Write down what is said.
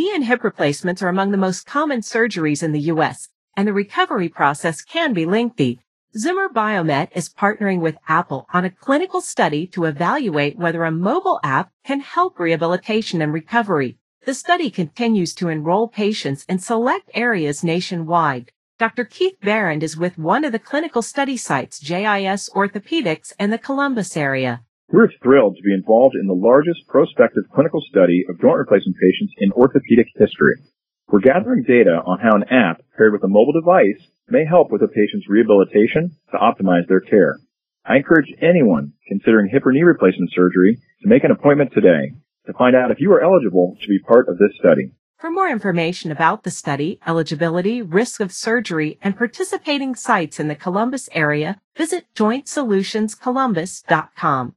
Knee and hip replacements are among the most common surgeries in the U.S., and the recovery process can be lengthy. Zimmer Biomet is partnering with Apple on a clinical study to evaluate whether a mobile app can help rehabilitation and recovery. The study continues to enroll patients in select areas nationwide. Dr. Keith Barrand is with one of the clinical study sites, JIS Orthopedics, in the Columbus area. We're thrilled to be involved in the largest prospective clinical study of joint replacement patients in orthopedic history. We're gathering data on how an app paired with a mobile device may help with a patient's rehabilitation to optimize their care. I encourage anyone considering hip or knee replacement surgery to make an appointment today to find out if you are eligible to be part of this study. For more information about the study, eligibility, risk of surgery, and participating sites in the Columbus area, visit jointsolutionscolumbus.com.